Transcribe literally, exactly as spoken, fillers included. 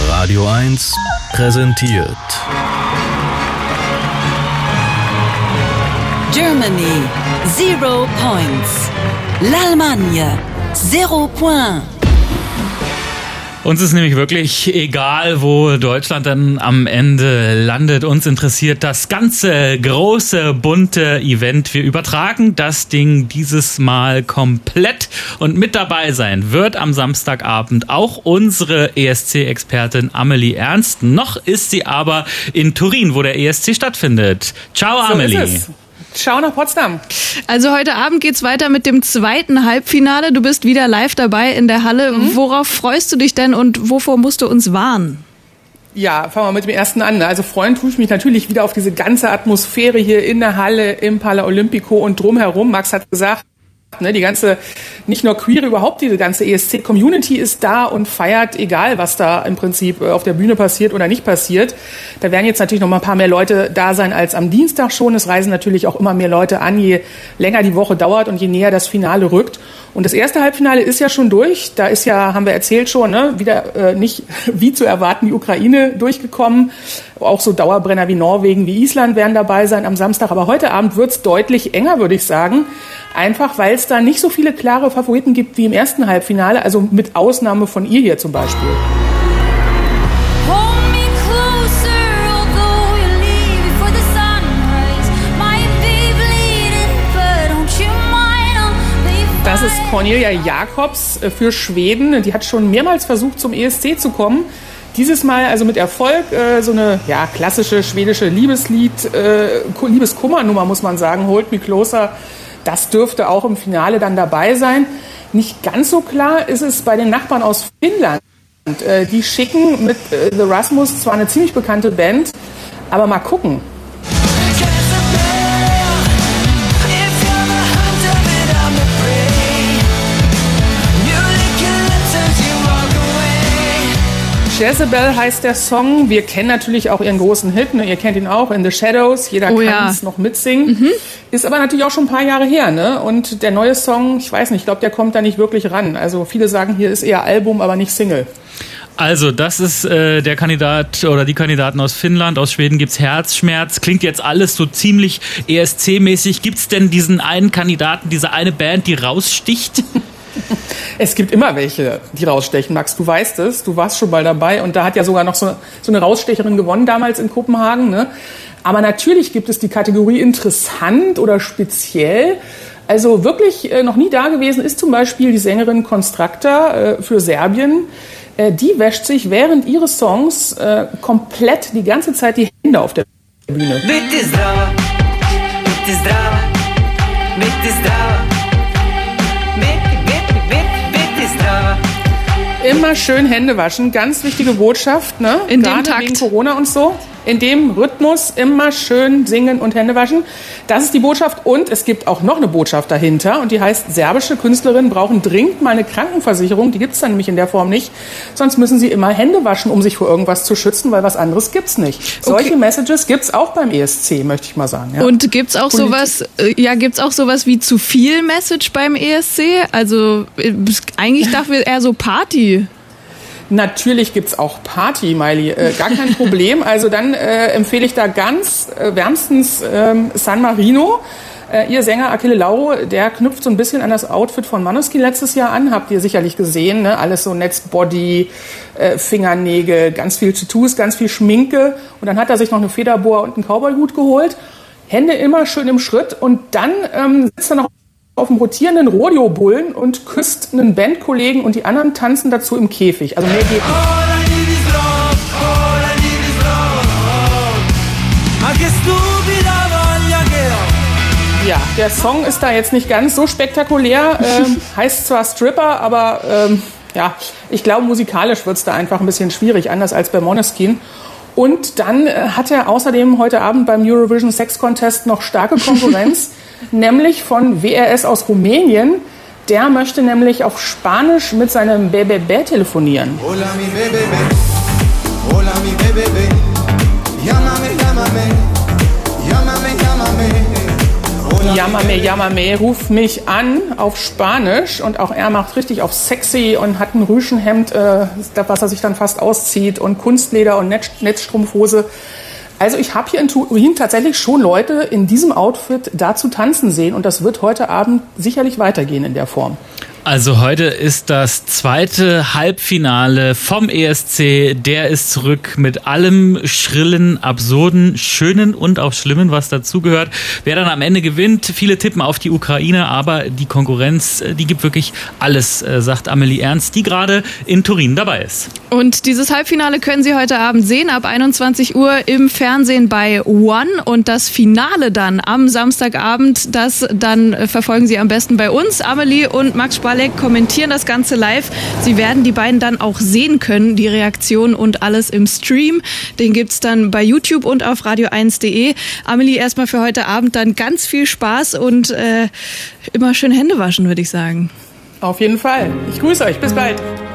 Radio eins präsentiert Germany, zero points. L'Allemagne, zero point. Uns ist nämlich wirklich egal, wo Deutschland dann am Ende landet. Uns interessiert das ganze große, bunte Event. Wir übertragen das Ding dieses Mal komplett. Und mit dabei sein wird am Samstagabend auch unsere E S C-Expertin Amelie Ernst. Noch ist sie aber in Turin, wo der E S C stattfindet. Ciao, so Amelie. Ist es. Ciao nach Potsdam. Also heute Abend geht's weiter mit dem zweiten Halbfinale. Du bist wieder live dabei in der Halle. Mhm. Worauf freust du dich denn und wovor musst du uns warnen? Ja, fangen wir mit dem ersten an. Also freuen tue ich mich natürlich wieder auf diese ganze Atmosphäre hier in der Halle, im Pala Olimpico und drumherum. Max hat gesagt, ne, die ganze, nicht nur Queer, überhaupt diese ganze E S C-Community ist da und feiert, egal was da im Prinzip auf der Bühne passiert oder nicht passiert. Da werden jetzt natürlich noch mal ein paar mehr Leute da sein als am Dienstag schon. Es reisen natürlich auch immer mehr Leute an, je länger die Woche dauert und je näher das Finale rückt. Und das erste Halbfinale ist ja schon durch. Da ist ja, haben wir erzählt schon, ne, wieder äh, nicht wie zu erwarten die Ukraine durchgekommen. Auch so Dauerbrenner wie Norwegen, wie Island werden dabei sein am Samstag. Aber heute Abend wird's deutlich enger, würde ich sagen. Einfach, weil es da nicht so viele klare Favoriten gibt wie im ersten Halbfinale. Also mit Ausnahme von ihr hier zum Beispiel. Das ist Cornelia Jacobs für Schweden. Die hat schon mehrmals versucht, zum E S C zu kommen. Dieses Mal also mit Erfolg, äh, so eine ja, klassische schwedische Liebeslied, äh, Liebeskummernummer muss man sagen, Hold Me Closer. Das dürfte auch im Finale dann dabei sein. Nicht ganz so klar ist es bei den Nachbarn aus Finnland. Äh, die schicken mit äh, The Rasmus zwar eine ziemlich bekannte Band, aber mal gucken. Jezebel heißt der Song. Wir kennen natürlich auch ihren großen Hit. Ne? Ihr kennt ihn auch, In the Shadows. Jeder oh, kann es ja. noch mitsingen. Mhm. Ist aber natürlich auch schon ein paar Jahre her. Ne? Und der neue Song, ich weiß nicht, ich glaube, der kommt da nicht wirklich ran. Also viele sagen, hier ist eher Album, aber nicht Single. Also, das ist äh, der Kandidat oder die Kandidaten aus Finnland. Aus Schweden gibt's Herzschmerz. Klingt jetzt alles so ziemlich E S C-mäßig. Gibt's denn diesen einen Kandidaten, diese eine Band, die raussticht? Es gibt immer welche, die rausstechen, Max. Du weißt es, du warst schon mal dabei. Und da hat ja sogar noch so, so eine Rausstecherin gewonnen damals in Kopenhagen. Ne? Aber natürlich gibt es die Kategorie interessant oder speziell. Also wirklich äh, noch nie da gewesen ist zum Beispiel die Sängerin Constractor äh, für Serbien. Äh, die wäscht sich während ihres Songs äh, komplett die ganze Zeit die Hände auf der Bühne. Biti zdrava, biti zdrava, biti zdrava. Immer schön Hände waschen, ganz wichtige Botschaft, ne? In Gerade dem Takt. wegen Corona und so. In dem Rhythmus immer schön singen und Hände waschen. Das ist die Botschaft. Und es gibt auch noch eine Botschaft dahinter. Und die heißt, serbische Künstlerinnen brauchen dringend mal eine Krankenversicherung. Die gibt's dann nämlich in der Form nicht. Sonst müssen sie immer Hände waschen, um sich vor irgendwas zu schützen, weil was anderes gibt's nicht. Solche okay. Messages gibt's auch beim E S C, möchte ich mal sagen. Ja. Und gibt's auch Politik. sowas, ja, gibt's auch sowas wie zu viel Message beim E S C? Also eigentlich dachten wir eher so Party. Natürlich gibt's auch Party, Miley, äh, gar kein Problem. Also dann äh, empfehle ich da ganz äh, wärmstens ähm, San Marino. Äh, ihr Sänger Achille Lauro, der knüpft so ein bisschen an das Outfit von Måneskin letztes Jahr an. Habt ihr sicherlich gesehen, ne? Alles so Netzbody, äh, Fingernägel, ganz viel Tattoos, ganz viel Schminke. Und dann hat er sich noch eine Federboa und einen Cowboyhut geholt. Hände immer schön im Schritt. Und dann ähm, sitzt er noch auf dem rotierenden Rodeo-Bullen und küsst einen Bandkollegen und die anderen tanzen dazu im Käfig. Also mehr geht nicht. Ja, der Song ist da jetzt nicht ganz so spektakulär. Ähm, heißt zwar Stripper, aber ähm, ja, ich glaube, musikalisch wird's da einfach ein bisschen schwierig, anders als bei Måneskin. Und dann äh, hat er außerdem heute Abend beim Eurovision Sex Contest noch starke Konkurrenz. Nämlich von W R S aus Rumänien. Der möchte nämlich auf Spanisch mit seinem B B B telefonieren. Hola mi B B B, hola mi B B B, llámame, llámame, llámame, llámame. Llámame, Llámame, ruf mich an auf Spanisch und auch er macht richtig auf sexy und hat ein Rüschenhemd, äh, was er sich dann fast auszieht und Kunstleder und Netz- Netzstrumpfhose. Also ich habe hier in Turin tatsächlich schon Leute in diesem Outfit dazu tanzen sehen und das wird heute Abend sicherlich weitergehen in der Form. Also heute ist das zweite Halbfinale vom E S C. Der ist zurück mit allem Schrillen, Absurden, Schönen und auch Schlimmen, was dazugehört. Wer dann am Ende gewinnt, viele tippen auf die Ukraine, aber die Konkurrenz, die gibt wirklich alles, sagt Amelie Ernst, die gerade in Turin dabei ist. Und dieses Halbfinale können Sie heute Abend sehen, ab einundzwanzig Uhr im Fernsehen bei One. Und das Finale dann am Samstagabend, das dann verfolgen Sie am besten bei uns. Amelie und Max Spalek kommentieren das Ganze live. Sie werden die beiden dann auch sehen können, die Reaktion und alles im Stream. Den gibt's dann bei YouTube und auf radio eins punkt de. Amelie, erstmal für heute Abend dann ganz viel Spaß und äh, immer schön Hände waschen, würde ich sagen. Auf jeden Fall. Ich grüße euch. Bis bald.